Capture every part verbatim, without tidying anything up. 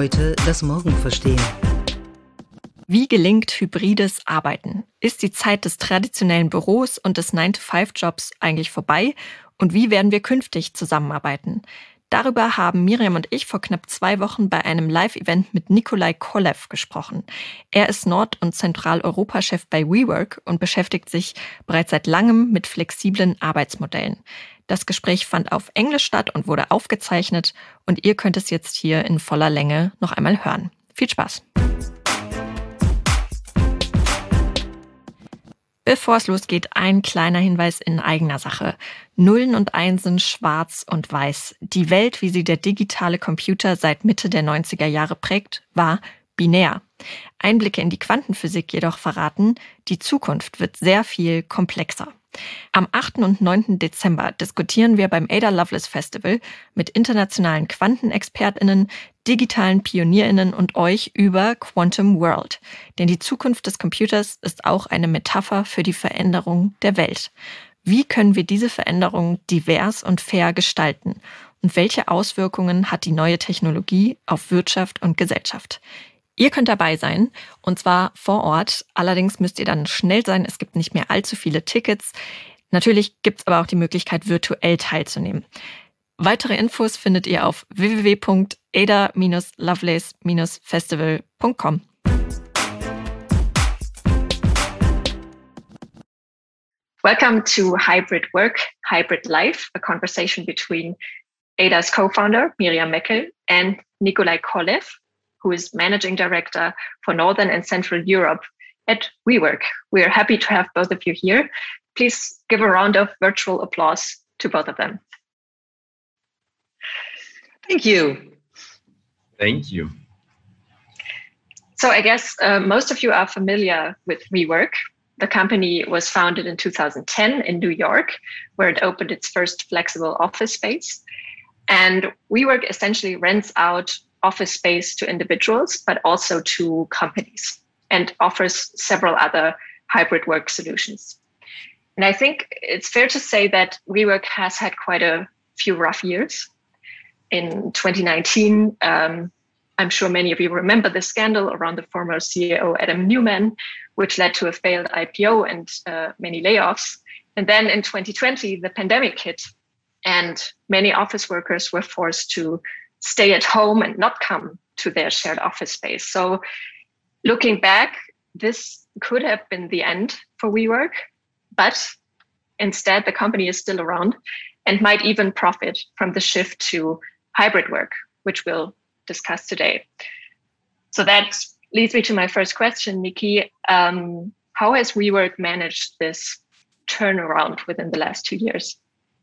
heute das Morgen verstehen. Wie gelingt hybrides Arbeiten? Ist die Zeit des traditionellen Büros und des nine to five Jobs eigentlich vorbei? Und wie werden wir künftig zusammenarbeiten? Darüber haben Miriam und ich vor knapp zwei Wochen bei einem Live-Event mit Nikolai Kolev gesprochen. Er ist Nord- und Zentraleuropa-Chef bei WeWork und beschäftigt sich bereits seit langem mit flexiblen Arbeitsmodellen. Das Gespräch fand auf Englisch statt und wurde aufgezeichnet und ihr könnt es jetzt hier in voller Länge noch einmal hören. Viel Spaß! Bevor es losgeht, ein kleiner Hinweis in eigener Sache. Nullen und Einsen, schwarz und weiß. Die Welt, wie sie der digitale Computer seit Mitte der neunziger Jahre prägt, war binär. Einblicke in die Quantenphysik jedoch verraten, die Zukunft wird sehr viel komplexer. Am achten und neunten Dezember diskutieren wir beim Ada Lovelace Festival mit internationalen QuantenexpertInnen, digitalen PionierInnen und euch über Quantum World. Denn die Zukunft des Computers ist auch eine Metapher für die Veränderung der Welt. Wie können wir diese Veränderung divers und fair gestalten? Und welche Auswirkungen hat die neue Technologie auf Wirtschaft und Gesellschaft? Ihr könnt dabei sein, und zwar vor Ort. Allerdings müsst ihr dann schnell sein, es gibt nicht mehr allzu viele Tickets. Natürlich gibt es aber auch die Möglichkeit, virtuell teilzunehmen. Weitere Infos findet ihr auf w w w punkt ada dash lovelace dash festival punkt com. Welcome to Hybrid Work, Hybrid Life, a conversation between Ada's co-founder, Miriam Meckel, and Nikolai Kolev, who is Managing Director for Northern and Central Europe at WeWork. We are happy to have both of you here. Please give a round of virtual applause to both of them. Thank you. Thank you. So I guess uh, most of you are familiar with WeWork. The company was founded in two thousand ten in New York, where it opened its first flexible office space. And WeWork essentially rents out office space to individuals, but also to companies, and offers several other hybrid work solutions. And I think it's fair to say that WeWork has had quite a few rough years. In twenty nineteen, um, I'm sure many of you remember the scandal around the former C E O, Adam Neumann, which led to a failed I P O and uh, many layoffs. And then in twenty twenty, the pandemic hit, and many office workers were forced to stay at home and not come to their shared office space. So looking back, this could have been the end for WeWork, but instead the company is still around and might even profit from the shift to hybrid work, which we'll discuss today. So that leads me to my first question, Nikki. Um, how has WeWork managed this turnaround within the last two years?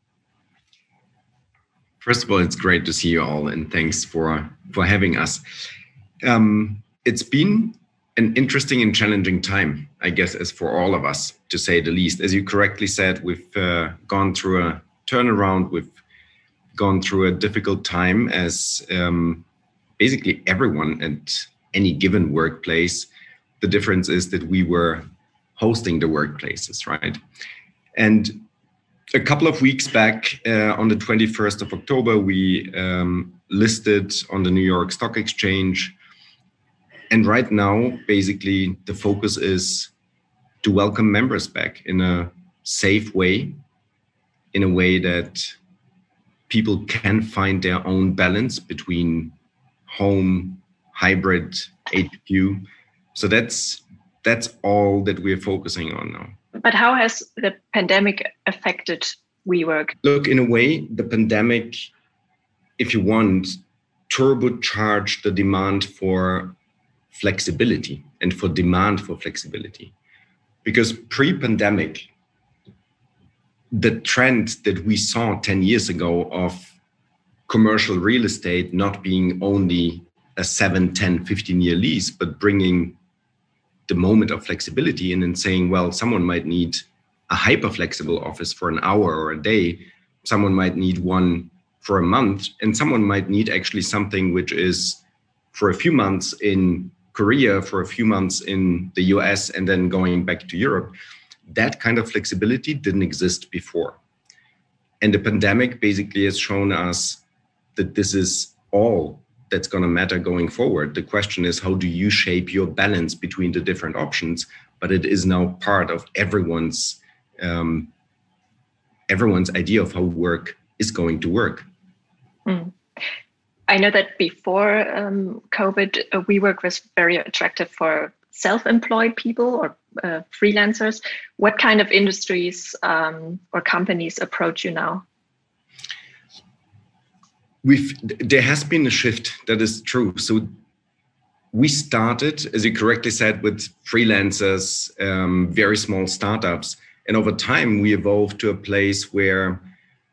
First of all, it's great to see you all, and thanks for, for having us. Um, it's been an interesting and challenging time, I guess, as for all of us, to say the least. As you correctly said, we've uh, gone through a turnaround. We've gone through a difficult time as um, basically everyone at any given workplace. The difference is that we were hosting the workplaces, right? And a couple of weeks back, uh, on the twenty-first of October, we um, listed on the New York Stock Exchange. And right now, basically, the focus is to welcome members back in a safe way, in a way that people can find their own balance between home, hybrid, H Q. So that's that's all that we're focusing on now. But how has the pandemic affected WeWork? Look, in a way, the pandemic, if you want, turbocharged the demand for flexibility and for demand for flexibility. Because pre-pandemic, the trend that we saw ten years ago of commercial real estate not being only a seven, ten, fifteen year lease, but bringing the moment of flexibility in and saying, well, someone might need a hyper flexible office for an hour or a day. Someone might need one for a month, and someone might need actually something which is for a few months in Korea, for a few months in the U S, and then going back to Europe. That kind of flexibility didn't exist before. And the pandemic basically has shown us that this is all that's going to matter going forward. The question is, how do you shape your balance between the different options? But it is now part of everyone's um, everyone's idea of how work is going to work. Mm. I know that before um, COVID, uh, WeWork was very attractive for self-employed people or uh, freelancers. What kind of industries um, or companies approach you now? We've, there has been a shift, that is true. So we started, as you correctly said, with freelancers, um, very small startups. And over time, we evolved to a place where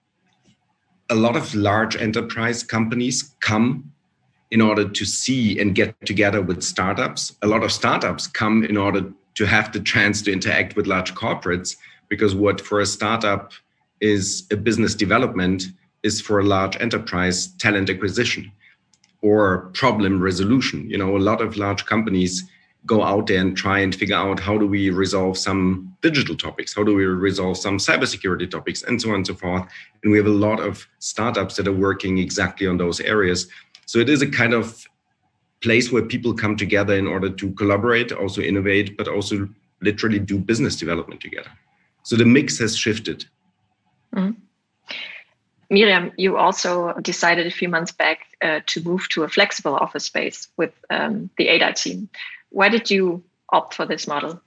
a lot of large enterprise companies come in order to see and get together with startups. A lot of startups come in order to have the chance to interact with large corporates, because what for a startup is a business development is for a large enterprise talent acquisition or problem resolution. You know, a lot of large companies go out there and try and figure out, how do we resolve some digital topics? How do we resolve some cybersecurity topics, and so on and so forth. And we have a lot of startups that are working exactly on those areas. So it is a kind of place where people come together in order to collaborate, also innovate, but also literally do business development together. So the mix has shifted. Mm-hmm. Miriam, you also decided a few months back uh, to move to a flexible office space with um, the A D A team. Why did you opt for this model?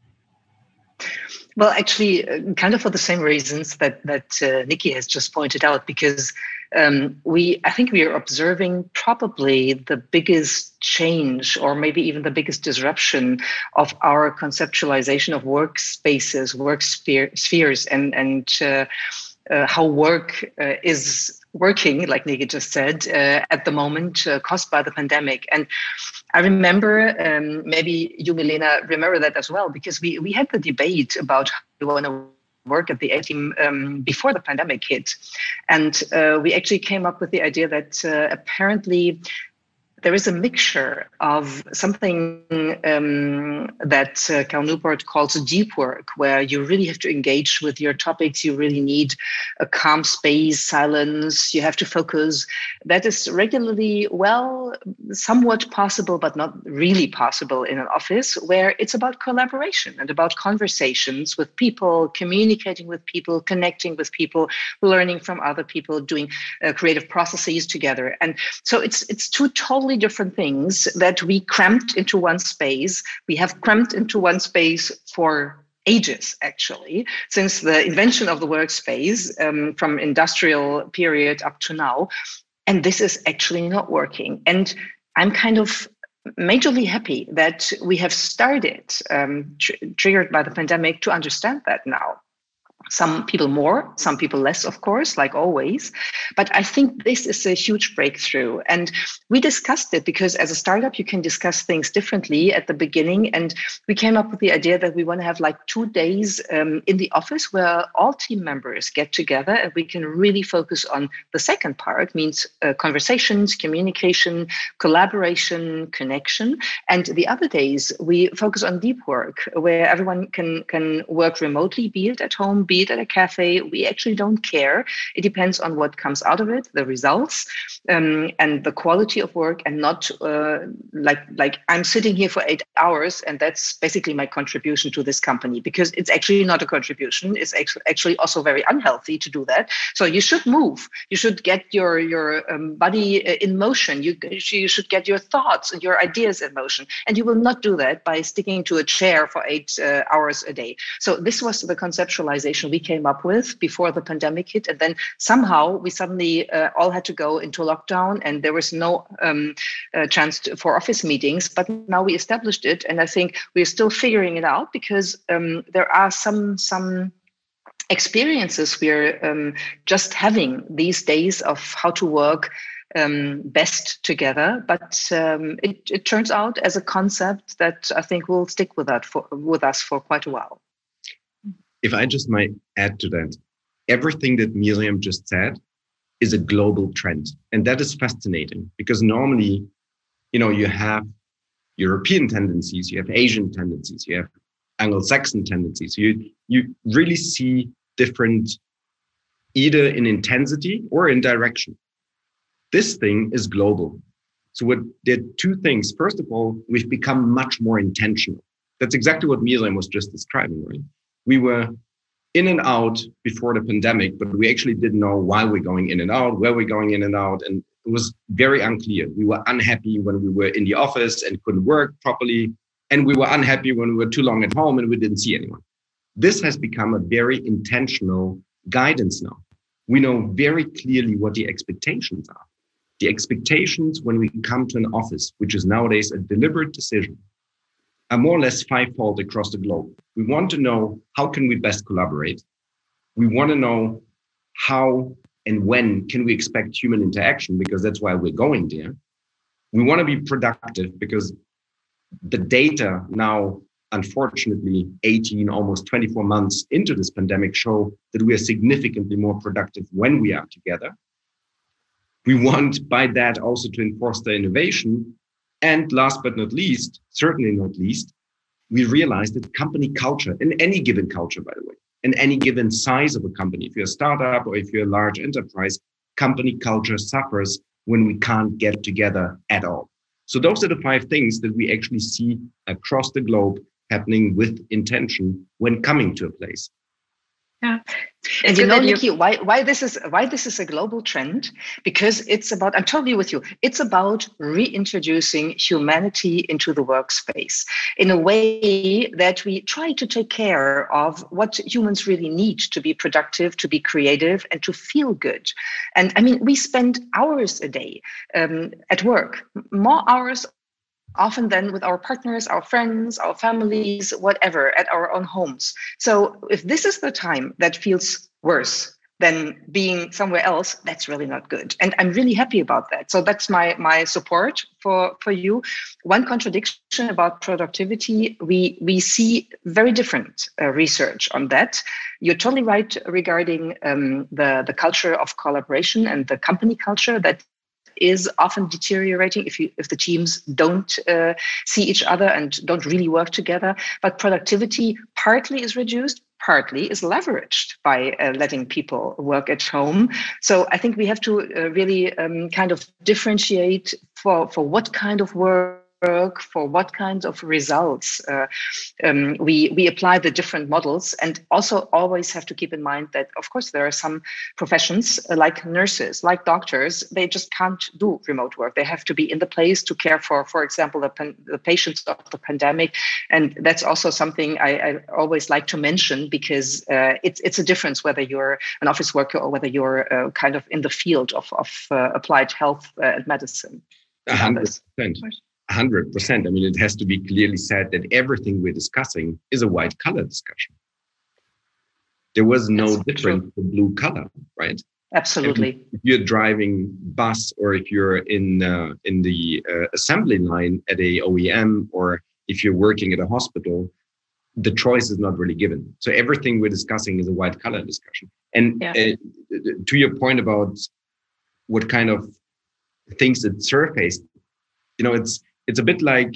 Well, actually, uh, kind of for the same reasons that that uh, Nikki has just pointed out, because um, we, I think we are observing probably the biggest change, or maybe even the biggest disruption of our conceptualization of workspaces, work sphere, spheres, and and uh, uh, how work uh, is working, like Nikki just said, uh, at the moment, uh, caused by the pandemic. And I remember, um, maybe you, Milena, remember that as well, because we, we had the debate about how we want to work at the A team um, before the pandemic hit. And uh, we actually came up with the idea that uh, apparently there is a mixture of something um, that uh, Cal Newport calls deep work, where you really have to engage with your topics. You really need a calm space, silence. You have to focus. That is regularly, well, somewhat possible, but not really possible in an office, where it's about collaboration and about conversations with people, communicating with people, connecting with people, learning from other people, doing uh, creative processes together. And so it's it's two totally different things that we cramped into one space. We have cramped into one space for ages, actually, since the invention of the workspace, um, from industrial period up to now. And this is actually not working. And I'm kind of majorly happy that we have started, um, tr- triggered by the pandemic, to understand that now. Some people more, some people less, of course, like always. But I think this is a huge breakthrough. And we discussed it because as a startup, you can discuss things differently at the beginning. And we came up with the idea that we want to have like two days um, in the office where all team members get together and we can really focus on the second part, means uh, conversations, communication, collaboration, connection. And the other days, we focus on deep work where everyone can, can work remotely, be it at home, be it at a cafe. We actually don't care. It depends on what comes out of it, the results, um, and the quality of work, and not uh, like like I'm sitting here for eight hours and that's basically my contribution to this company, because it's actually not a contribution. It's actually also very unhealthy to do that. So you should move. You should get your your um, body in motion. You you should get your thoughts and your ideas in motion, and you will not do that by sticking to a chair for eight uh, hours a day. So this was the conceptualization we came up with before the pandemic hit. And then somehow we suddenly uh, all had to go into lockdown and there was no um, uh, chance to, for office meetings. But now we established it. And I think we're still figuring it out because um, there are some, some experiences we're um, just having these days of how to work um, best together. But um, it, it turns out as a concept that I think will stick with that for, with us for quite a while. If I just might add to that, everything that Miriam just said is a global trend. And that is fascinating because normally, you know, you have European tendencies, you have Asian tendencies, you have Anglo-Saxon tendencies. You, you really see different, either in intensity or in direction. This thing is global. So what, there are two things. First of all, we've become much more intentional. That's exactly what Miriam was just describing, right? We were in and out before the pandemic, but we actually didn't know why we're going in and out, where we're going in and out. And it was very unclear. We were unhappy when we were in the office and couldn't work properly. And we were unhappy when we were too long at home and we didn't see anyone. This has become a very intentional guidance now. We know very clearly what the expectations are. The expectations when we come to an office, which is nowadays a deliberate decision, are more or less fivefold across the globe. We want to know how can we best collaborate. We want to know how and when can we expect human interaction, because that's why we're going there. We want to be productive because the data now, unfortunately, eighteen, almost twenty-four months into this pandemic show that we are significantly more productive when we are together. We want by that also to enforce the innovation. And last but not least, certainly not least, we realize that company culture, in any given culture, by the way, in any given size of a company, if you're a startup or if you're a large enterprise, company culture suffers when we can't get together at all. So those are the five things that we actually see across the globe happening with intention when coming to a place. Yeah. And you know, Nikki, why why this is why this is a global trend? Because it's about, I'm totally with you, it's about reintroducing humanity into the workspace in a way that we try to take care of what humans really need to be productive, to be creative, and to feel good. And I mean, we spend hours a day um, at work, more hours often then with our partners, our friends, our families, whatever, at our own homes. So if this is the time that feels worse than being somewhere else, that's really not good. And I'm really happy about that. So that's my my support for, for you. One contradiction about productivity, we, we see very different uh, research on that. You're totally right regarding um, the, the culture of collaboration and the company culture that is often deteriorating if you if the teams don't uh, see each other and don't really work together. But productivity partly is reduced, partly is leveraged by uh, letting people work at home. So I think we have to uh, really um, kind of differentiate for, for what kind of work, for what kinds of results uh, um, we we apply the different models, and also always have to keep in mind that, of course, there are some professions uh, like nurses, like doctors, they just can't do remote work. They have to be in the place to care for, for example, the, pan- the patients of the pandemic. And that's also something I, I always like to mention, because uh, it's it's a difference whether you're an office worker or whether you're uh, kind of in the field of, of uh, applied health uh, and medicine. one hundred percent. one hundred percent. I mean, it has to be clearly said that everything we're discussing is a white collar discussion. There was no That's difference true. for blue collar, right? Absolutely. And if you're driving bus, or if you're in uh, in the uh, assembly line at a O E M, or if you're working at a hospital, the choice is not really given. So everything we're discussing is a white collar discussion. And yeah. uh, to your point about what kind of things that surface, you know, it's It's a bit like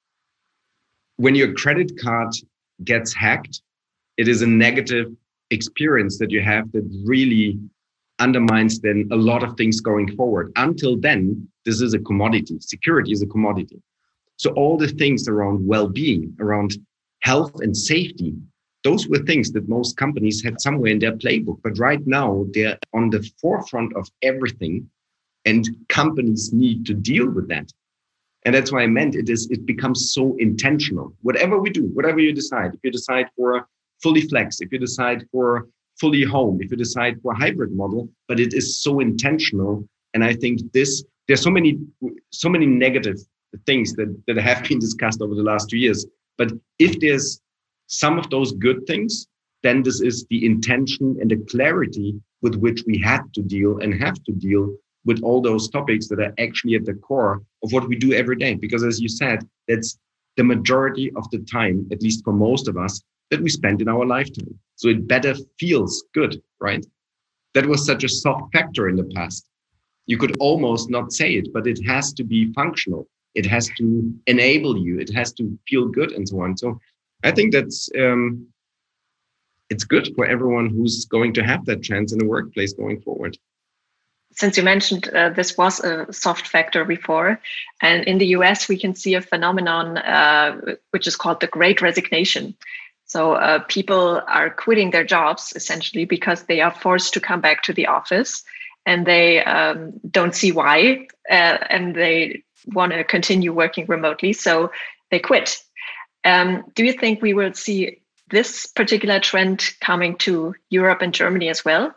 when your credit card gets hacked, it is a negative experience that you have that really undermines then a lot of things going forward. Until then, this is a commodity. Security is a commodity. So all the things around well-being, around health and safety, those were things that most companies had somewhere in their playbook. But right now, they're on the forefront of everything, and companies need to deal with that. And that's why I meant it is, it becomes so intentional. Whatever we do, whatever you decide, if you decide for fully flex, if you decide for fully home, if you decide for a hybrid model, but it is so intentional. And I think this, there's so many, so many negative things that, that have been discussed over the last two years. But if there's some of those good things, then this is the intention and the clarity with which we had to deal and have to deal with all those topics that are actually at the core of what we do every day. Because as you said, that's the majority of the time, at least for most of us, that we spend in our lifetime. So it better feels good, right? That was such a soft factor in the past. You could almost not say it, but it has to be functional. It has to enable you. It has to feel good and so on. So I think that's, um, it's good for everyone who's going to have that chance in the workplace going forward. since you mentioned uh, this was a soft factor before, and in the U S we can see a phenomenon uh, which is called the Great Resignation. So uh, people are quitting their jobs essentially because they are forced to come back to the office, and they um, don't see why, uh, and they want to continue working remotely, so they quit. Um, do you think we will see this particular trend coming to Europe and Germany as well?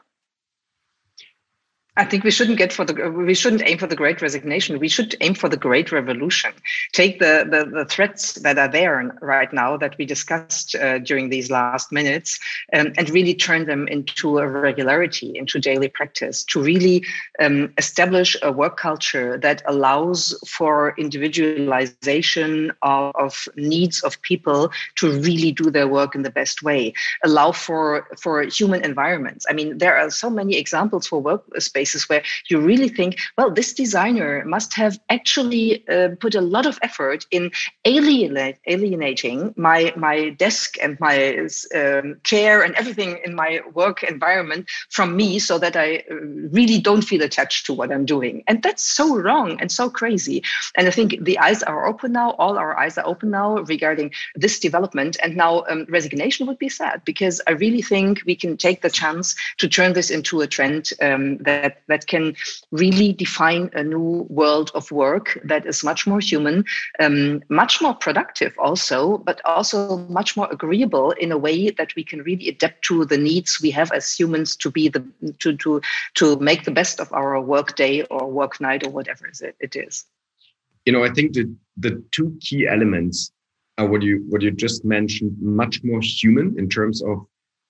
I think we shouldn't get for the we shouldn't aim for the Great Resignation. We should aim for the Great Revolution. Take the the, the threats that are there right now that we discussed uh, during these last minutes, um, and really turn them into a regularity, into daily practice. To really um, establish a work culture that allows for individualization of, of needs of people to really do their work in the best way. Allow for for human environments. I mean, there are so many examples for workspace where you really think, well, this designer must have actually uh, put a lot of effort in alienate, alienating my my desk and my um, chair and everything in my work environment from me, so that I really don't feel attached to what I'm doing. And that's so wrong and so crazy. And I think the eyes are open now. All our eyes are open now regarding this development. And now um, resignation would be sad, because I really think we can take the chance to turn this into a trend um, that that can really define a new world of work that is much more human, um, much more productive also, but also much more agreeable in a way that we can really adapt to the needs we have as humans to be the to to to make the best of our work day or work night or whatever it is. You know, I think the the two key elements are what you what you just mentioned, much more human in terms of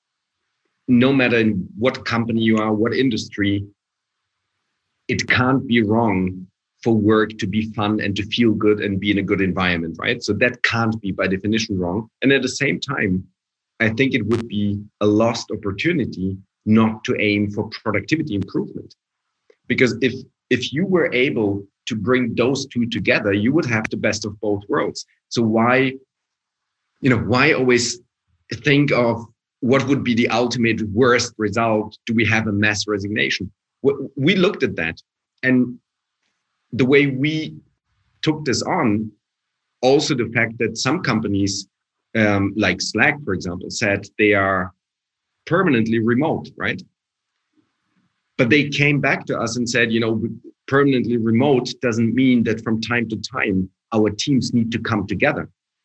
no matter in what company you are, what industry, it can't be wrong for work to be fun and to feel good and be in a good environment, right? So that can't be by definition wrong. And at the same time, I think it would be a lost opportunity not to aim for productivity improvement. Because if if you were able to bring those two together, you would have the best of both worlds. So why, you know, why always think of what would be the ultimate worst result? Do we have a mass resignation? We looked at that, and the way we took this on, also the fact that some companies um, like Slack, for example, said they are permanently remote, right? But they came back to us and said, you know, permanently remote doesn't mean that from time to time our teams need to come together.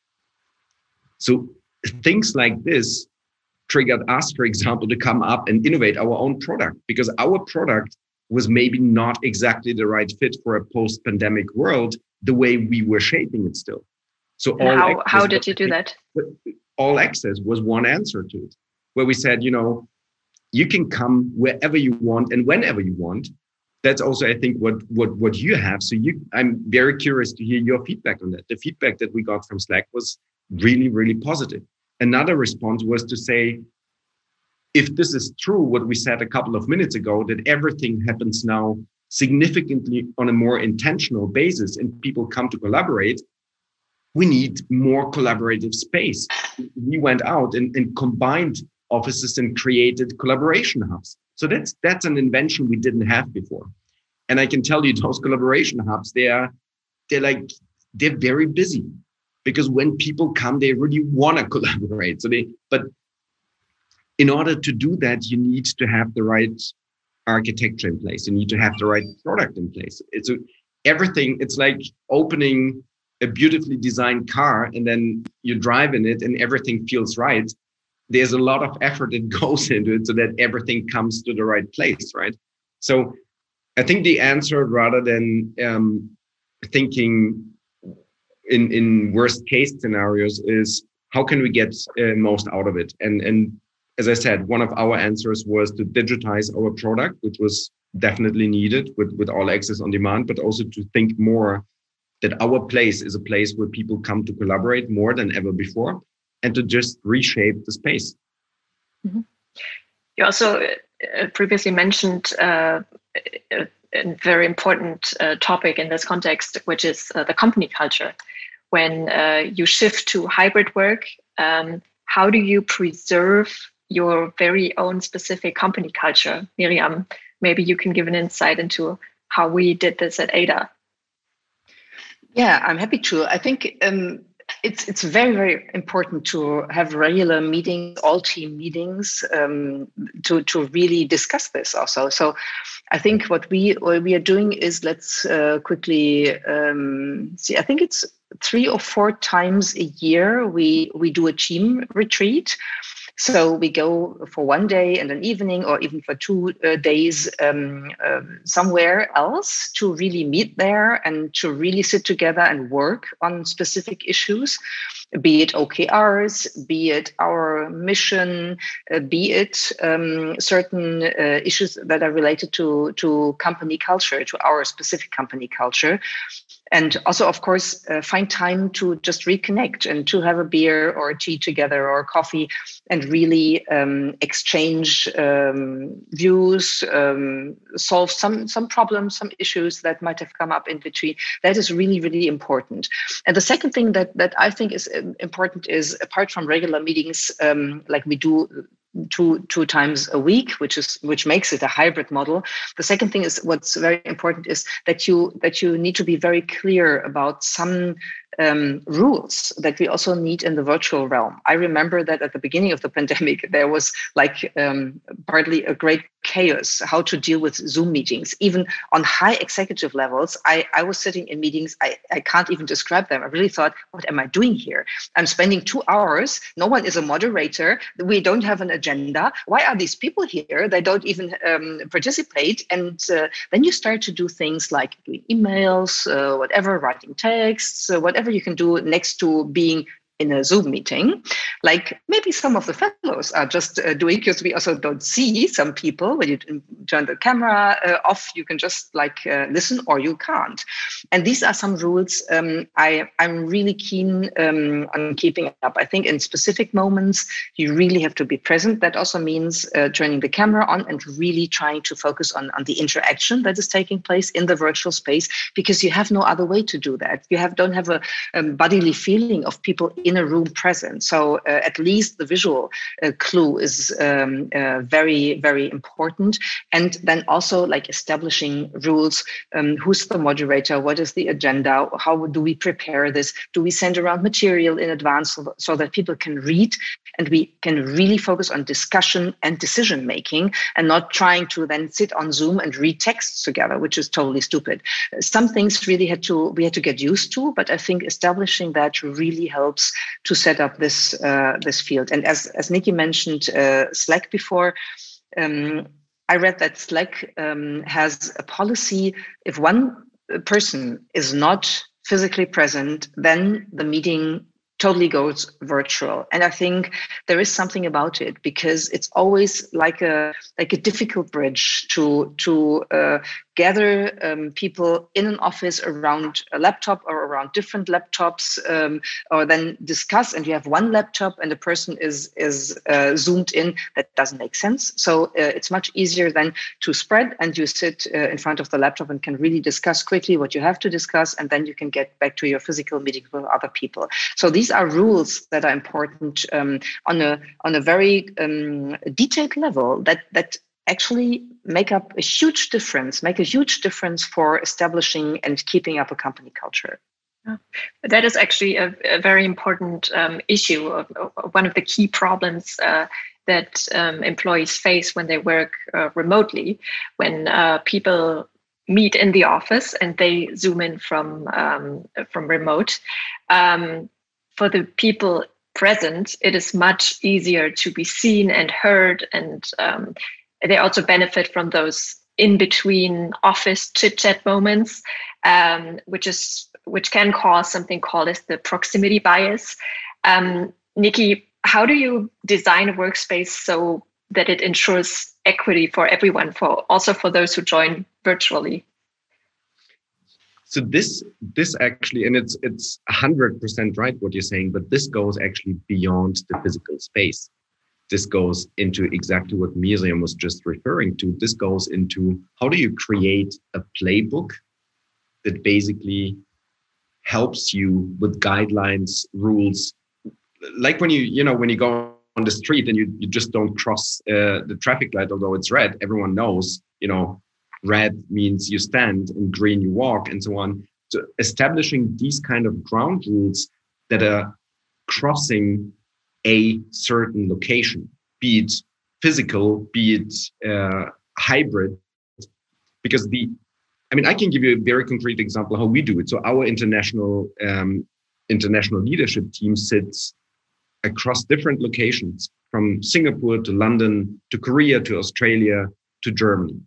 So things like this triggered us, for example, to come up and innovate our own product, because our product was maybe not exactly the right fit for a post-pandemic world, the way we were shaping it still. So all how, how did you do that? All Access was one answer to it, where we said, you know, you can come wherever you want and whenever you want. That's also, I think, what what what you have. So you, I'm very curious to hear your feedback on that. The feedback that we got from Slack was really, really positive. Another response was to say, if this is true, what we said a couple of minutes ago, that everything happens now significantly on a more intentional basis and people come to collaborate, we need more collaborative space. We went out and, and combined offices and created collaboration hubs. So that's that's an invention we didn't have before. And I can tell you, those collaboration hubs, they are they're like they're very busy. Because when people come, they really want to collaborate. So they, but in order to do that, you need to have the right architecture in place. You need to have the right product in place. It's a, everything. It's like opening a beautifully designed car and then you drive in it and everything feels right. There's a lot of effort that goes into it so that everything comes to the right place, right? So I think the answer, rather than um, thinking in in worst case scenarios, is how can we get uh, most out of it? And and as I said, one of our answers was to digitize our product, which was definitely needed with with All Access on Demand, but also to think more that our place is a place where people come to collaborate more than ever before, and to just reshape the space. Mm-hmm. You also uh, previously mentioned uh, a, a very important uh, topic in this context, which is uh, the company culture. When uh, you shift to hybrid work, um, how do you preserve your very own specific company culture? Miriam, maybe you can give an insight into how we did this at A D A. Yeah, I'm happy to. I think um, it's it's very, very important to have regular meetings, all team meetings, um, to, to really discuss this also. So I think what we what we are doing is, let's uh, quickly um, see, I think it's three or four times a year we we do a team retreat. So we go for one day and an evening, or even for two uh, days um, uh, somewhere else to really meet there and to really sit together and work on specific issues, be it O K Rs, be it our mission, uh, be it um, certain uh, issues that are related to, to company culture, to our specific company culture. And also, of course, uh, find time to just reconnect and to have a beer or a tea together or coffee and really um, exchange um, views, um, solve some, some problems, some issues that might have come up in between. That is really, really important. And the second thing that, that I think is important is, apart from regular meetings, um, like we do two two times a week, which is which makes it a hybrid model. The second thing is, what's very important is that you that you need to be very clear about some um, rules that we also need in the virtual realm. I remember that at the beginning of the pandemic, there was like um, partly a great chaos how to deal with Zoom meetings. Even on high executive levels, I, I was sitting in meetings, I, I can't even describe them. I really thought, what am I doing here? I'm spending two hours, no one is a moderator, we don't have an agenda. Why are these people here? They don't even um, participate. And uh, then you start to do things like doing emails, uh, whatever, writing texts, uh, whatever you can do next to being in a Zoom meeting, like maybe some of the fellows are just uh, doing, because we also don't see some people. When you turn the camera uh, off, you can just like uh, listen, or you can't. And these are some rules um, I, I'm really keen um, on keeping up. I think in specific moments, you really have to be present. That also means uh, turning the camera on and really trying to focus on, on the interaction that is taking place in the virtual space, because you have no other way to do that. You have don't have a um, bodily feeling of people in a room present. So uh, at least the visual uh, clue is um, uh, very, very important. And then also like establishing rules. Um, who's the moderator? What is the agenda? How do we prepare this? Do we send around material in advance so, so that people can read and we can really focus on discussion and decision making, and not trying to then sit on Zoom and read texts together, which is totally stupid. Some things really had to we had to get used to, but I think establishing that really helps to set up this uh, this field. And as as Nikki mentioned, uh, Slack before. Um, I read that Slack um, has a policy: if one person is not physically present, then the meeting totally goes virtual. And I think there is something about it, because it's always like a like a difficult bridge to to uh, gather um, people in an office around a laptop or around different laptops, um, or then discuss. And you have one laptop and the person is is uh, zoomed in. That doesn't make sense. So uh, it's much easier then to spread, and you sit uh, in front of the laptop and can really discuss quickly what you have to discuss, and then you can get back to your physical meeting with other people. So these are rules that are important um, on a on a very um, detailed level that that actually make up a huge difference, make a huge difference for establishing and keeping up a company culture. Yeah. That is actually a, a very important um, issue, of, of one of the key problems uh, that um, employees face when they work uh, remotely, when uh, people meet in the office and they zoom in from um, from remote. Um, for the people present, it is much easier to be seen and heard, and um, they also benefit from those in-between office chit-chat moments, um, which is which can cause something called as the proximity bias. Um, Nikki, how do you design a workspace so that it ensures equity for everyone, for also for those who join virtually? So this this actually, and it's it's one hundred percent right what you're saying, but this goes actually beyond the physical space. This goes into exactly what Miriam was just referring to. This goes into how do you create a playbook that basically helps you with guidelines, rules. Like when you, you know, when you go on the street and you, you just don't cross uh, the traffic light, although it's red, everyone knows, you know, red means you stand and green you walk and so on. So establishing these kind of ground rules that are crossing a certain location, be it physical, be it uh, hybrid, because the, I mean, I can give you a very concrete example how we do it. So our international um, international leadership team sits across different locations, from Singapore to London, to Korea, to Australia, to Germany.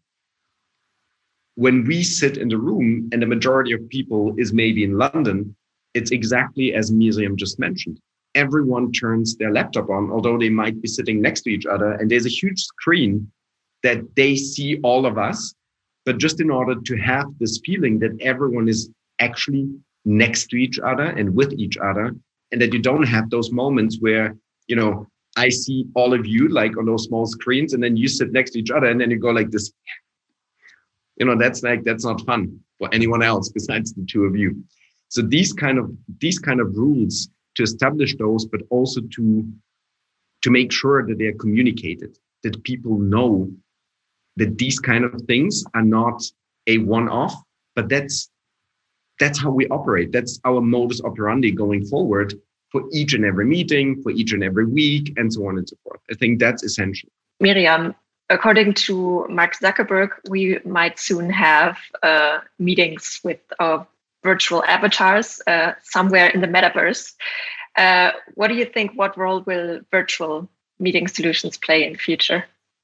When we sit in the room and the majority of people is maybe in London, it's exactly as Miriam just mentioned. Everyone turns their laptop on, although they might be sitting next to each other, and there's a huge screen that they see all of us. But just in order to have this feeling that everyone is actually next to each other and with each other, and that you don't have those moments where, you know, I see all of you like on those small screens and then you sit next to each other and then you go like this. You know, that's like, that's not fun for anyone else besides the two of you. So these kind of, these kind of rules to establish those, but also to, to make sure that they are communicated, that people know that these kind of things are not a one-off, but that's, that's how we operate. That's our modus operandi going forward for each and every meeting, for each and every week, and so on and so forth. I think that's essential. Miriam, according to Mark Zuckerberg, we might soon have uh, meetings with our virtual avatars uh, somewhere in the metaverse. Uh, what do you think? What role will virtual meeting solutions play in the future?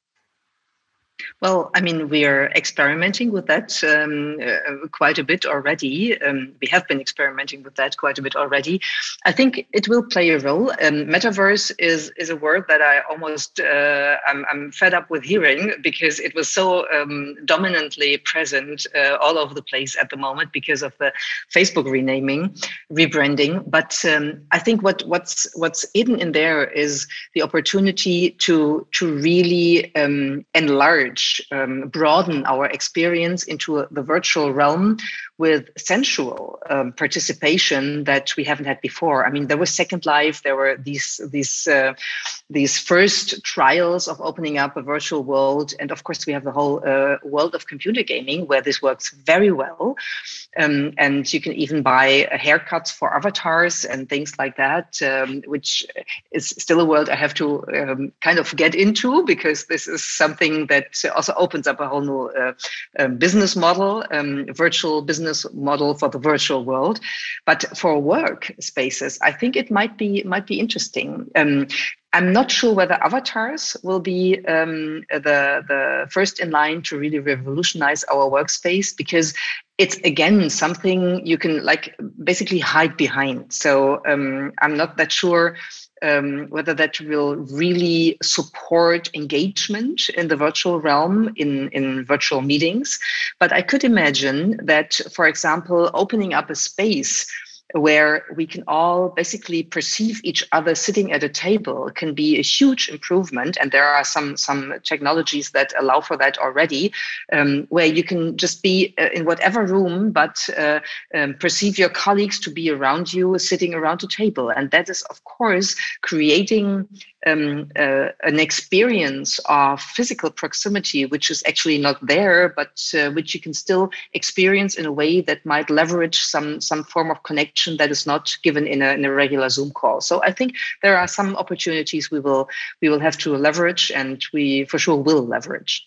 Well, I mean, we are experimenting with that um, uh, quite a bit already. Um, we have been experimenting with that quite a bit already. I think it will play a role. Um, metaverse is is a word that I almost uh, I'm, I'm fed up with hearing, because it was so um, dominantly present uh, all over the place at the moment because of the Facebook renaming, rebranding. But um, I think what what's what's hidden in there is the opportunity to to really um, enlarge. Um, broaden our experience into a, the virtual realm with sensual um, participation that we haven't had before. I mean, there was Second Life. There were these these uh, these first trials of opening up a virtual world, and of course, we have the whole uh, world of computer gaming where this works very well. Um, and you can even buy haircuts for avatars and things like that, um, which is still a world I have to um, kind of get into, because this is something that also opens up a whole new uh, um, business model, um, virtual business model for the virtual world. But for work spaces, I think it might be might be interesting. Um, I'm not sure whether avatars will be um, the, the first in line to really revolutionize our workspace, because it's, again, something you can like basically hide behind. So um, I'm not that sure um, whether that will really support engagement in the virtual realm, in, in virtual meetings. But I could imagine that, for example, opening up a space where we can all basically perceive each other sitting at a table can be a huge improvement. And there are some, some technologies that allow for that already, um, where you can just be uh, in whatever room, but uh, um, perceive your colleagues to be around you, sitting around a table. And that is, of course, creating um, uh, an experience of physical proximity, which is actually not there, but uh, which you can still experience in a way that might leverage some, some form of connection that is not given in a, in a regular Zoom call. So I think there are some opportunities we will we will have to leverage, and we for sure will leverage.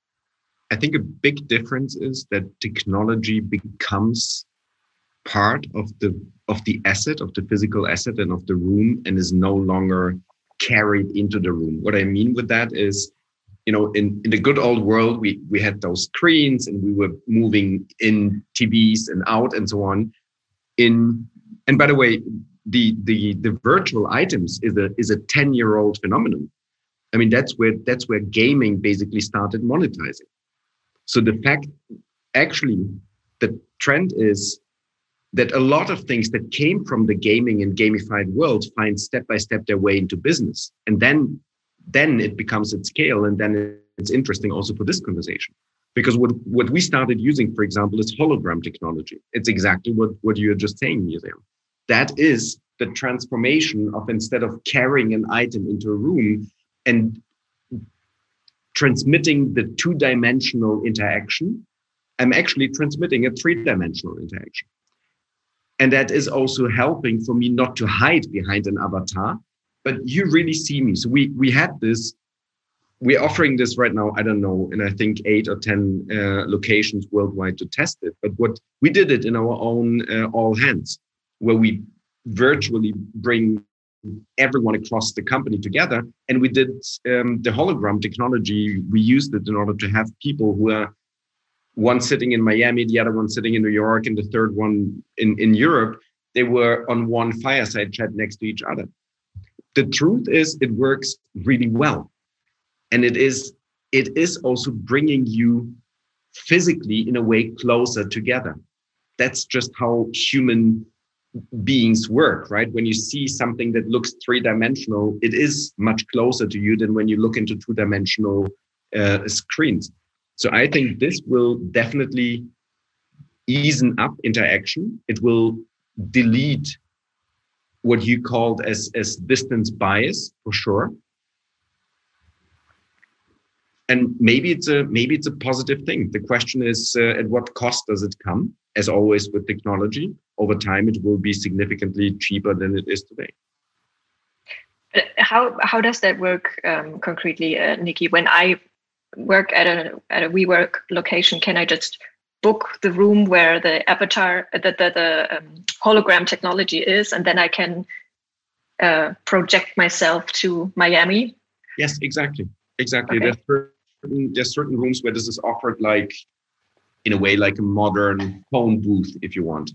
I think a big difference is that technology becomes part of the of the asset, of the physical asset and of the room, and is no longer carried into the room. What I mean with that is, you know, in, in the good old world, we we had those screens and we were moving in T Vs and out and so on. In and by the way, the the the virtual items is a is a ten year old phenomenon. I mean, that's where that's where gaming basically started monetizing. So the fact, actually, the trend is that a lot of things that came from the gaming and gamified world find step by step their way into business, and then then it becomes at scale, and then it's interesting also for this conversation. Because what, what we started using, for example, is hologram technology. It's exactly what, what you're just saying, Miriam. That is the transformation of, instead of carrying an item into a room and transmitting the two-dimensional interaction, I'm actually transmitting a three-dimensional interaction. And that is also helping for me not to hide behind an avatar, but you really see me. So we we had this, we're offering this right now, I don't know, in I think eight or ten uh, locations worldwide to test it. But what we did it in our own uh, all hands, where we virtually bring everyone across the company together. And we did um, the hologram technology. We used it in order to have people who are one sitting in Miami, the other one sitting in New York, and the third one in, in Europe. They were on one fireside chat next to each other. The truth is, it works really well. And it is, it is also bringing you physically, in a way, closer together. That's just how human beings work, right? When you see something that looks three-dimensional, it is much closer to you than when you look into two-dimensional uh, screens. So I think this will definitely ease up interaction. It will delete what you called as, as distance bias, for sure. And maybe it's a maybe it's a positive thing. The question is, uh, at what cost does it come? As always with technology, over time it will be significantly cheaper than it is today. How how does that work um, concretely, uh, Nikki? When I work at a at a WeWork location, can I just book the room where the avatar, the the, the um, hologram technology is, and then I can uh, project myself to Miami? Yes, exactly, exactly. Okay. There's certain, there's certain rooms where this is offered, like in a way, like a modern phone booth, if you want.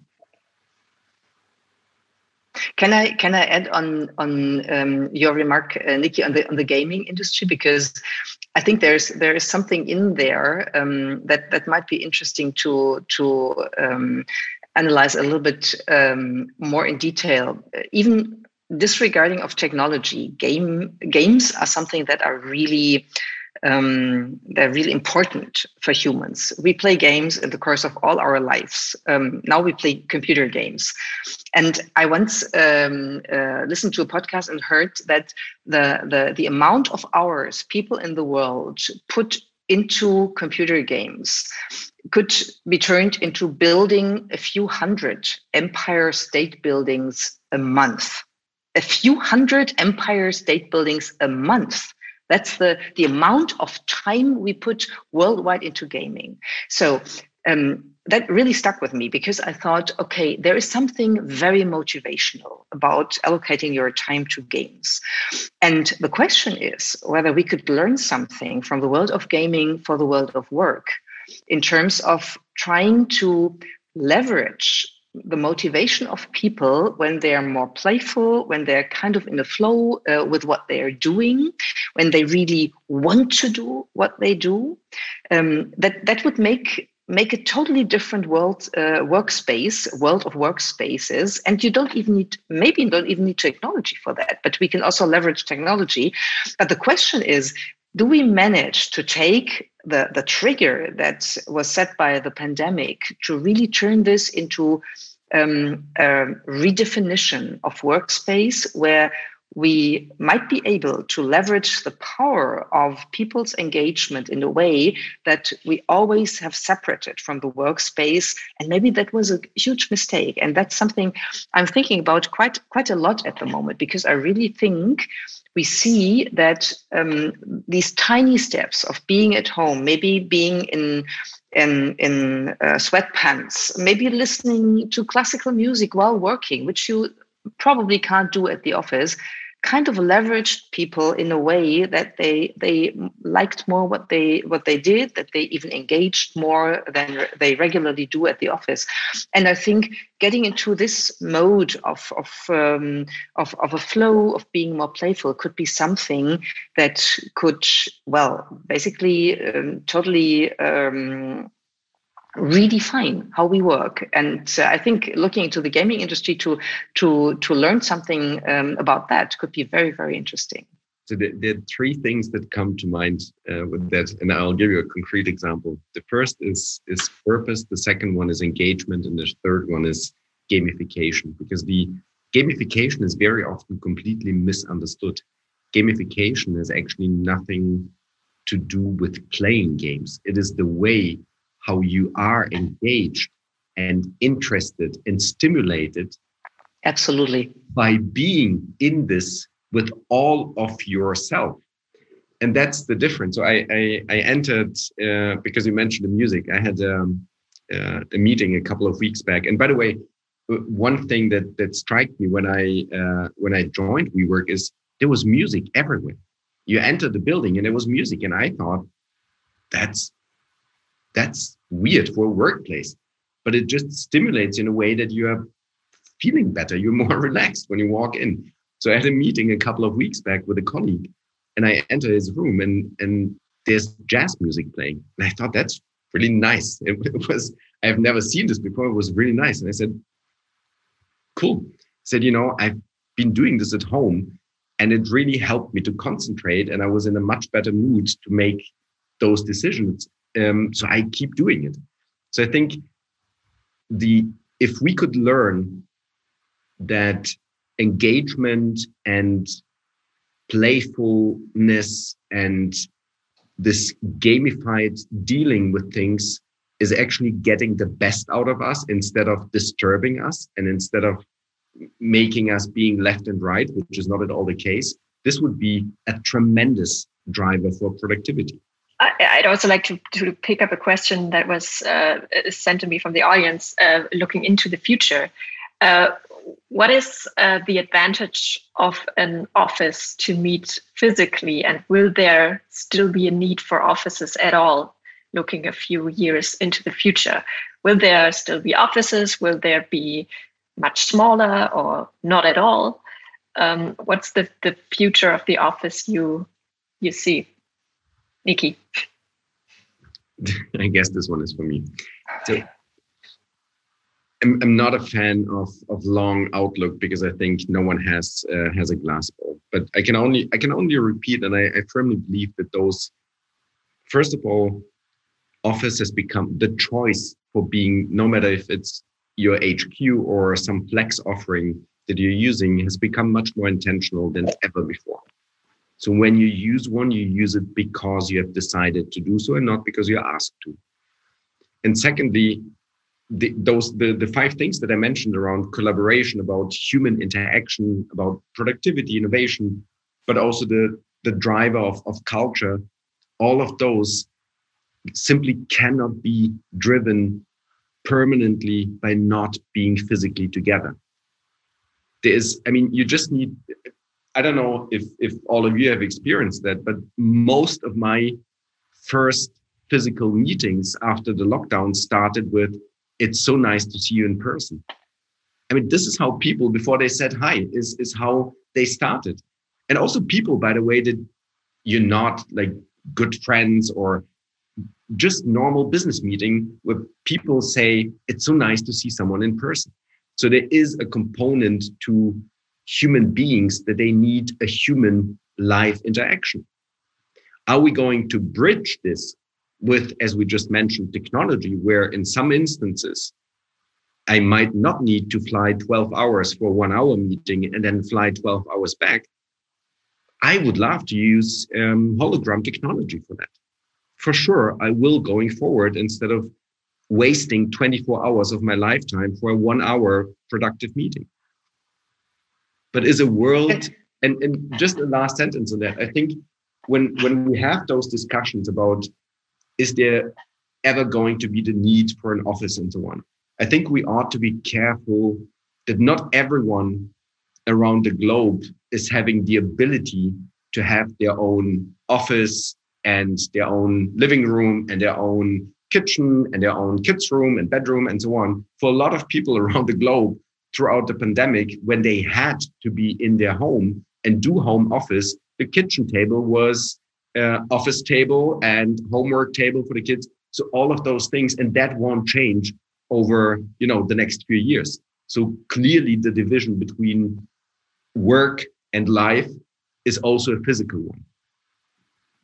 Can I can I add on on um, your remark, uh, Nikki, on the on the gaming industry, because I think there's there is something in there um, that that might be interesting to to um, analyze a little bit um, more in detail. Even disregarding of technology, game games are something that are really um, they're really important for humans. We play games in the course of all our lives. Um, now we play computer games. And I once um, uh, listened to a podcast and heard that the, the, the amount of hours people in the world put into computer games could be turned into building a few hundred Empire State Buildings a month. A few hundred Empire State Buildings a month. That's the, the amount of time we put worldwide into gaming. So um, that really stuck with me, because I thought, okay, there is something very motivational about allocating your time to games. And the question is whether we could learn something from the world of gaming for the world of work in terms of trying to leverage the motivation of people when they are more playful, when they're kind of in the flow uh, with what they are doing, when they really want to do what they do. Um, that that would make make a totally different world uh, workspace, world of workspaces. And you don't even need, maybe you don't even need technology for that, but we can also leverage technology. But the question is, do we manage to take the, the trigger that was set by the pandemic to really turn this into um, a redefinition of workspace, where we might be able to leverage the power of people's engagement in a way that we always have separated from the workspace? And maybe that was a huge mistake. And that's something I'm thinking about quite, quite a lot at the moment, because I really think we see that um, these tiny steps of being at home, maybe being in in, in uh, sweatpants, maybe listening to classical music while working, which you probably can't do at the office, kind of leveraged people in a way that they they liked more what they what they did, that they even engaged more than they regularly do at the office. And I think getting into this mode of of um, of, of a flow of being more playful could be something that could, well, basically um, totally um, redefine how we work. And uh, I think looking into the gaming industry to to to learn something um, about that could be very, very interesting. So there, there are three things that come to mind uh, with that, and I'll give you a concrete example. The first is is purpose, the second one is engagement, and the third one is gamification. Because the gamification is very often completely misunderstood. Gamification is actually nothing to do with playing games. It is the way how you are engaged and interested and stimulated. Absolutely. By being in this with all of yourself. And that's the difference. So I I, I entered, uh, because you mentioned the music, I had um, uh, a meeting a couple of weeks back. And by the way, one thing that that struck me when I uh, when I joined WeWork is there was music everywhere. You entered the building and there was music, and I thought that's that's weird for a workplace, but it just stimulates in a way that you are feeling better. You're more relaxed when you walk in. So I had a meeting a couple of weeks back with a colleague, and I enter his room, and and there's jazz music playing, and I thought that's really nice. It, it was I've never seen this before. It was really nice, and I said, cool. I said, you know, I've been doing this at home, and it really helped me to concentrate, and I was in a much better mood to make those decisions. Um, so I keep doing it. So I think the if we could learn that engagement and playfulness and this gamified dealing with things is actually getting the best out of us instead of disturbing us and instead of making us being left and right, which is not at all the case, this would be a tremendous driver for productivity. I'd also like to, to pick up a question that was uh, sent to me from the audience, uh, looking into the future. Uh, what is uh, the advantage of an office to meet physically, and will there still be a need for offices at all, looking a few years into the future? Will there still be offices? Will there be much smaller or not at all? Um, what's the, the future of the office you you see? Nikki. I guess this one is for me. So I'm, I'm not a fan of, of long outlook because I think no one has uh, has a glass ball. But I can only I can only repeat, and I, I firmly believe that those, first of all, office has become the choice for being, no matter if it's your H Q or some flex offering that you're using, has become much more intentional than ever before. So when you use one, you use it because you have decided to do so and not because you're asked to. And secondly, the, those the, the five things that I mentioned around collaboration, about human interaction, about productivity, innovation, but also the, the driver of, of culture, all of those simply cannot be driven permanently by not being physically together. There is, I mean, you just need, I don't know if, if all of you have experienced that, but most of my first physical meetings after the lockdown started with, it's so nice to see you in person. I mean, this is how people, before they said hi, is, is how they started. And also people, by the way, that you're not like good friends or just normal business meeting where people say, it's so nice to see someone in person. So there is a component to human beings that they need a human live interaction. Are we going to bridge this with, as we just mentioned, technology, where in some instances, I might not need to fly twelve hours for a one hour meeting and then fly twelve hours back? I would love to use um, hologram technology for that. For sure, I will going forward instead of wasting twenty-four hours of my lifetime for a one hour productive meeting. But is a world, and, and just a last sentence on that, I think when, when we have those discussions about, is there ever going to be the need for an office and so on, I think we ought to be careful that not everyone around the globe is having the ability to have their own office and their own living room and their own kitchen and their own kids' room and bedroom and so on. For a lot of people around the globe throughout the pandemic, when they had to be in their home and do home office, the kitchen table was uh, office table and homework table for the kids. So all of those things, and that won't change over, you know, the next few years. So clearly the division between work and life is also a physical one.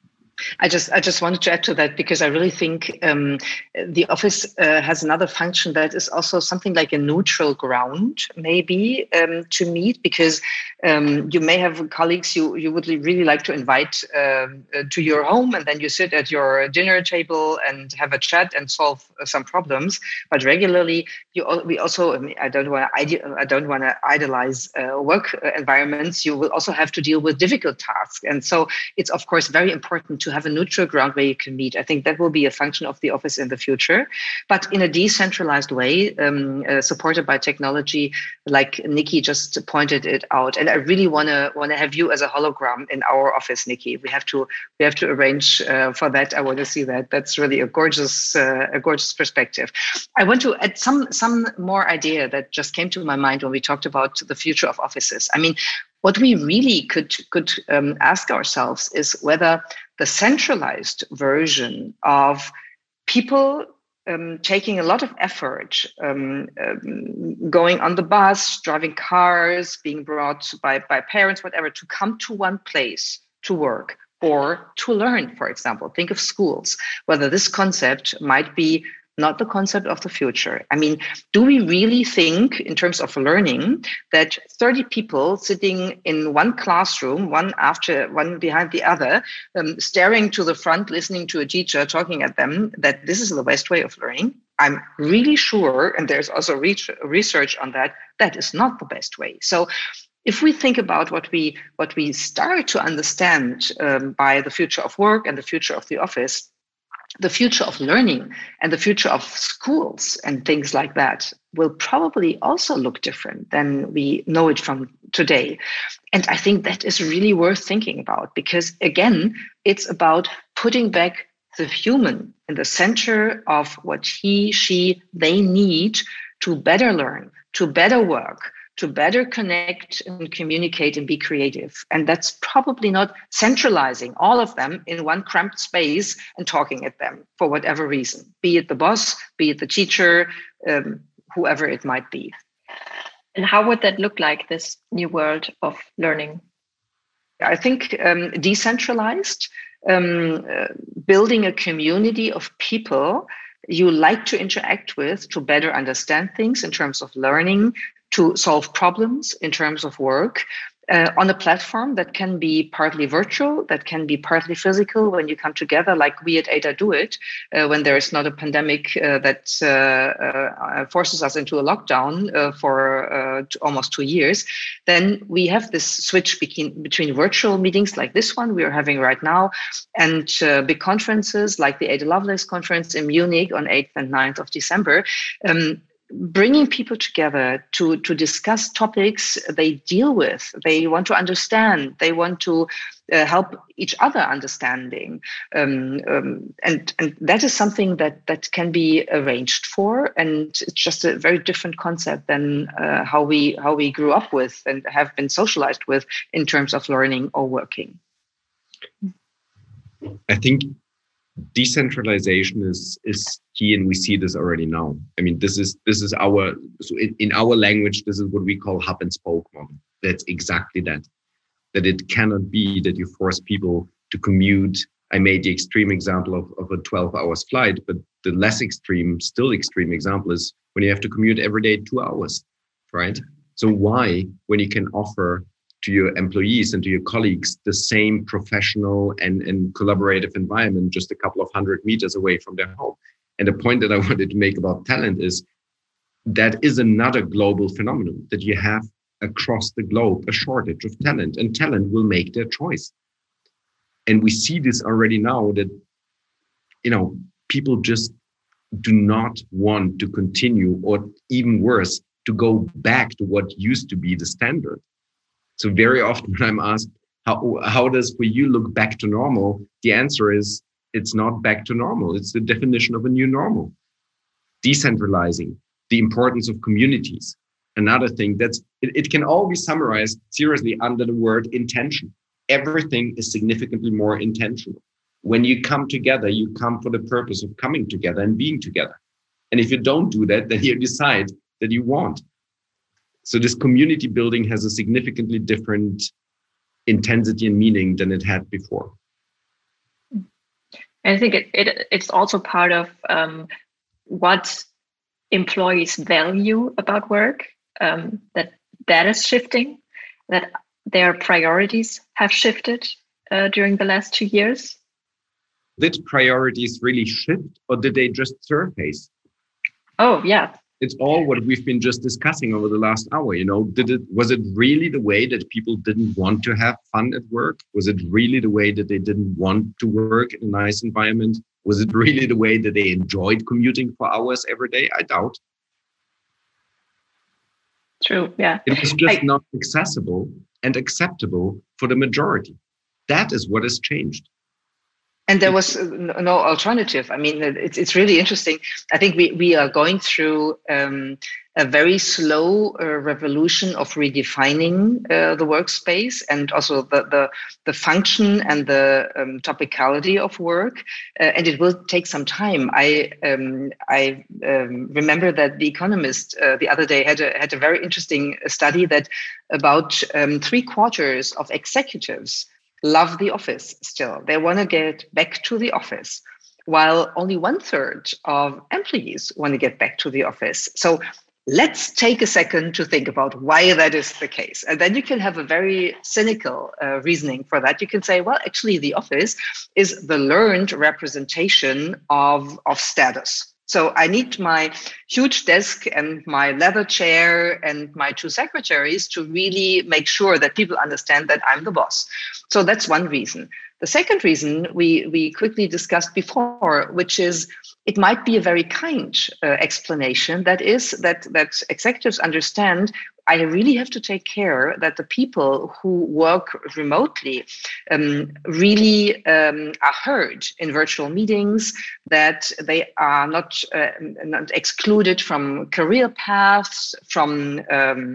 I just I just wanted to add to that because I really think um, the office uh, has another function that is also something like a neutral ground, maybe um, to meet, because um, you may have colleagues you you would really like to invite um, uh, to your home, and then you sit at your dinner table and have a chat and solve uh, some problems. But regularly, you we also I, mean, I don't want to I don't want to idolize uh, work environments. You will also have to deal with difficult tasks, and so it's of course very important to have a neutral ground where you can meet. I think that will be a function of the office in the future, but in a decentralized way, um, uh, supported by technology, like Nikki just pointed it out. And I really want to want to have you as a hologram in our office, Nikki. We have to we have to arrange uh, for that. I want to see that. That's really a gorgeous uh, a gorgeous perspective. I want to add some some more idea that just came to my mind when we talked about the future of offices. I mean, what we really could could um, ask ourselves is whether the centralized version of people um, taking a lot of effort, um, um, going on the bus, driving cars, being brought by, by parents, whatever, to come to one place to work or to learn, for example. Think of schools, whether this concept might be not the concept of the future. I mean, do we really think in terms of learning that thirty people sitting in one classroom, one after one behind the other, um, staring to the front, listening to a teacher talking at them, that this is the best way of learning? I'm really sure, and there's also research on that, that is not the best way. So if we think about what we what we start to understand um, by the future of work and the future of the office, the future of learning and the future of schools and things like that will probably also look different than we know it from today. And I think that is really worth thinking about because, again, it's about putting back the human in the center of what he, she, they need to better learn, to better work, to better connect and communicate and be creative. And that's probably not centralizing all of them in one cramped space and talking at them for whatever reason, be it the boss, be it the teacher, um, whoever it might be. And how would that look like, this new world of learning? I think um, decentralized, um, uh, building a community of people you like to interact with to better understand things in terms of learning, to solve problems in terms of work, uh, on a platform that can be partly virtual, that can be partly physical when you come together, like we at Ada do it, uh, when there is not a pandemic uh, that uh, uh, forces us into a lockdown uh, for uh, almost two years. Then we have this switch between, between virtual meetings like this one we are having right now and uh, big conferences like the Ada Lovelace conference in Munich on eighth and ninth of December. Um, bringing people together to, to discuss topics they deal with, they want to understand, they want to uh, help each other understanding. Um, um, and, and that is something that, that can be arranged for. And it's just a very different concept than uh, how we how we grew up with and have been socialized with in terms of learning or working. I think decentralization is is key, and we see this already now. I mean, this is this is our so in, in our language, this is what we call hub and spoke model. That's exactly that. That it cannot be that you force people to commute. I made the extreme example of, of a twelve hours flight, but the less extreme, still extreme example is when you have to commute every day two hours, right? So why, when you can offer to your employees and to your colleagues the same professional and, and collaborative environment just a couple of hundred meters away from their home? And the point that I wanted to make about talent is that is another global phenomenon, that you have across the globe a shortage of talent, and talent will make their choice. And we see this already now, that, you know, people just do not want to continue, or even worse, to go back to what used to be the standard. So very often when I'm asked, how, how does for you look back to normal? The answer is, it's not back to normal. It's the definition of a new normal. Decentralizing, the importance of communities. Another thing that's, it, it can all be summarized seriously under the word intention. Everything is significantly more intentional. When you come together, you come for the purpose of coming together and being together. And if you don't do that, then you decide that you want. So this community building has a significantly different intensity and meaning than it had before. And I think it, it it's also part of um, what employees value about work, um, that that is shifting, that their priorities have shifted uh, during the last two years. Did priorities really shift, or did they just surface? Oh, yeah. It's all what we've been just discussing over the last hour. You know, did it was it really the way that people didn't want to have fun at work? Was it really the way that they didn't want to work in a nice environment? Was it really the way that they enjoyed commuting for hours every day? I doubt. True, yeah. It was just I, not accessible and acceptable for the majority. That is what has changed. And there was no alternative. I mean, it's it's really interesting. I think we, we are going through um, a very slow uh, revolution of redefining uh, the workspace and also the, the, the function and the um, topicality of work. Uh, and it will take some time. I um, I um, remember that The Economist uh, the other day had a, had a very interesting study that about um, three quarters of executives love the office still. They want to get back to the office, while only one third of employees want to get back to the office. So let's take a second to think about why that is the case. And then you can have a very cynical uh, reasoning for that. You can say, well, actually, the office is the learned representation of, of status. So I need my huge desk and my leather chair and my two secretaries to really make sure that people understand that I'm the boss. So that's one reason. The second reason we, we quickly discussed before, which is it might be a very kind uh, explanation. That is that, that executives understand I really have to take care that the people who work remotely um, really um, are heard in virtual meetings, that they are not, uh, not excluded from career paths, from um,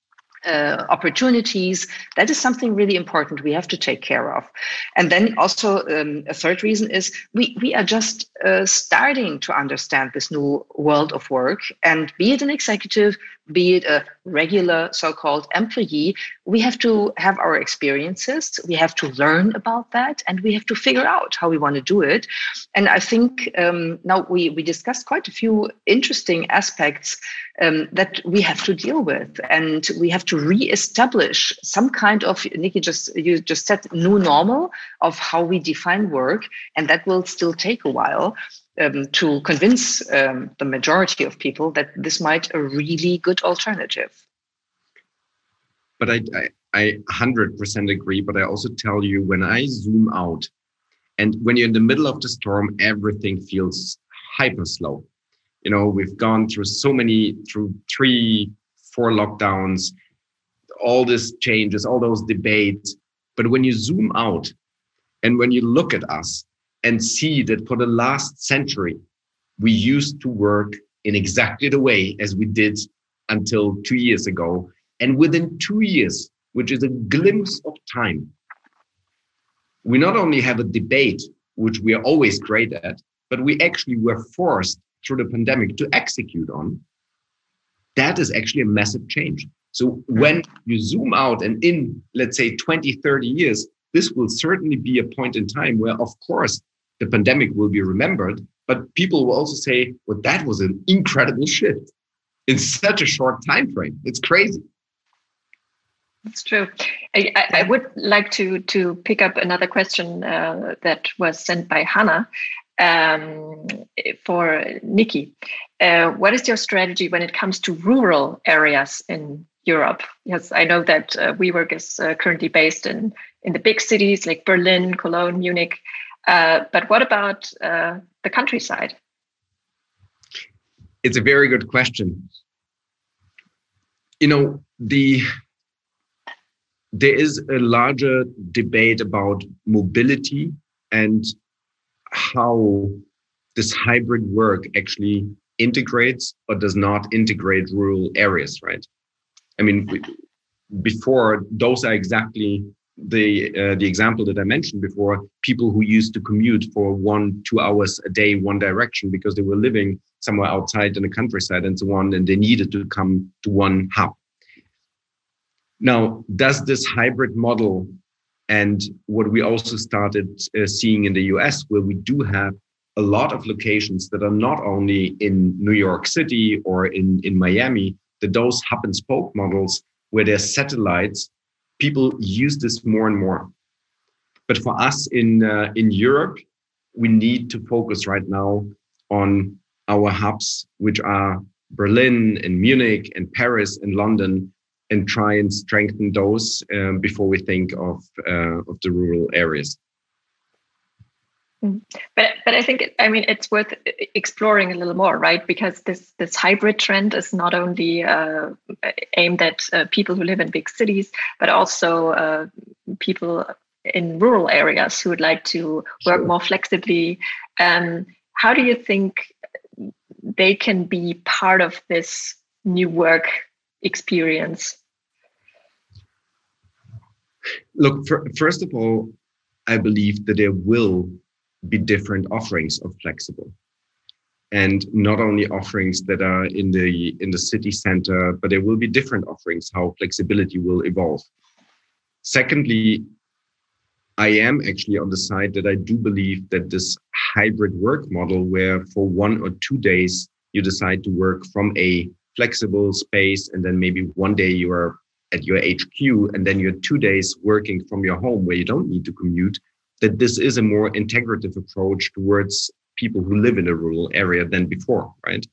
Uh, opportunities. That is something really important we have to take care of. And then also um, a third reason is we, we are just uh, starting to understand this new world of work. And be it an executive, be it a regular so-called employee, we have to have our experiences, we have to learn about that, and we have to figure out how we want to do it. And I think um, now we, we discussed quite a few interesting aspects um, that we have to deal with, and we have to re-establish some kind of, Nikki just you just said, new normal of how we define work, and that will still take a while. Um, to convince um, the majority of people that this might be a really good alternative. But I, I, I one hundred percent agree, but I also tell you, when I zoom out and when you're in the middle of the storm, everything feels hyper slow. You know, we've gone through so many, through three, four lockdowns, all these changes, all those debates. But when you zoom out and when you look at us, and see that for the last century, we used to work in exactly the way as we did until two years ago. And within two years, which is a glimpse of time, we not only have a debate, which we are always great at, but we actually were forced through the pandemic to execute on. That is actually a massive change. So when you zoom out and in, let's say, twenty, thirty years, this will certainly be a point in time where, of course, the pandemic will be remembered, but people will also say, well, that was an incredible shift in such a short time frame. It's crazy. That's true. I, I, I would like to to pick up another question uh, that was sent by Hannah um, for Nikki. Uh, what is your strategy when it comes to rural areas in Europe? Yes, I know that uh, WeWork is uh, currently based in, in the big cities like Berlin, Cologne, Munich. Uh, but what about uh, the countryside? It's a very good question. You know, the there is a larger debate about mobility and how this hybrid work actually integrates or does not integrate rural areas, right? I mean, before, those are exactly the uh, the example that I mentioned before, people who used to commute for one, two hours a day, one direction, because they were living somewhere outside in the countryside and so on, and they needed to come to one hub. Now, does this hybrid model And what we also started uh, seeing in the U S, where we do have a lot of locations that are not only in New York City or in, in Miami, that those hub and spoke models where there's satellites, people use this more and more. But for us in uh, in Europe, we need to focus right now on our hubs, which are Berlin and Munich and Paris and London, and try and strengthen those um, before we think of uh, of the rural areas. But but I think, I mean, it's worth exploring a little more, right? Because this this hybrid trend is not only uh, aimed at uh, people who live in big cities, but also uh, people in rural areas who would like to work sure. more flexibly. Um, how do you think they can be part of this new work experience? Look, for, first of all, I believe that there will be different offerings of flexible, and not only offerings that are in the in the city center, but there will be different offerings how flexibility will evolve. Secondly, I am actually on the side that I do believe that this hybrid work model, where for one or two days you decide to work from a flexible space, and then maybe one day you are at your H Q, and then you're two days working from your home where you don't need to commute, that this is a more integrative approach towards people who live in a rural area than before, right?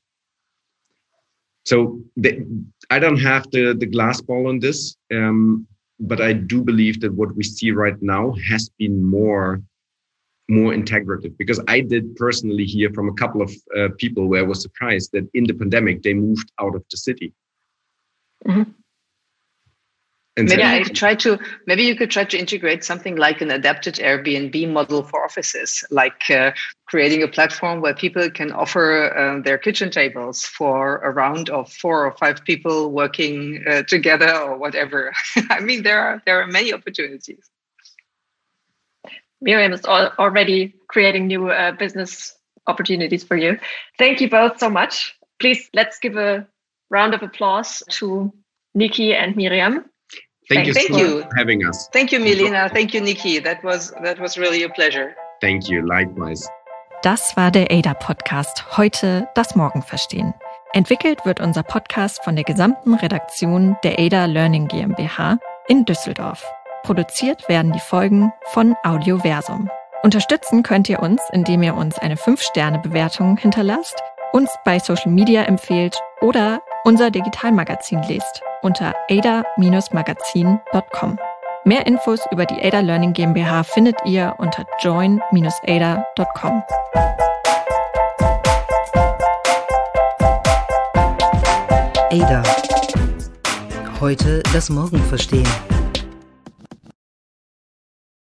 So the, I don't have the, the glass ball on this, um, but I do believe that what we see right now has been more, more integrative, because I did personally hear from a couple of uh, people where I was surprised that in the pandemic, they moved out of the city. Mm-hmm. And maybe you could try to maybe you could try to integrate something like an adapted Airbnb model for offices, like uh, creating a platform where people can offer uh, their kitchen tables for a round of four or five people working uh, together or whatever. I mean, there are there are many opportunities. Miriam is al- already creating new uh, business opportunities for you. Thank you both so much. Please, let's give a round of applause to Niki and Miriam. Thank you Thank so you much for having us. Thank you, Milena. Thank you, Niki. That was that was really a pleasure. Thank you. Likewise. Das war der A D A-Podcast. Heute das Morgen verstehen. Entwickelt wird unser Podcast von der gesamten Redaktion der A D A Learning GmbH in Düsseldorf. Produziert werden die Folgen von Audioversum. Unterstützen könnt ihr uns, indem ihr uns eine fünf Sterne Bewertung hinterlasst, uns bei Social Media empfehlt oder unser Digitalmagazin lest unter a d a dash magazin dot com. Mehr Infos über die A D A Learning GmbH findet ihr unter join dash a d a dot com. A D A. Heute das Morgen verstehen.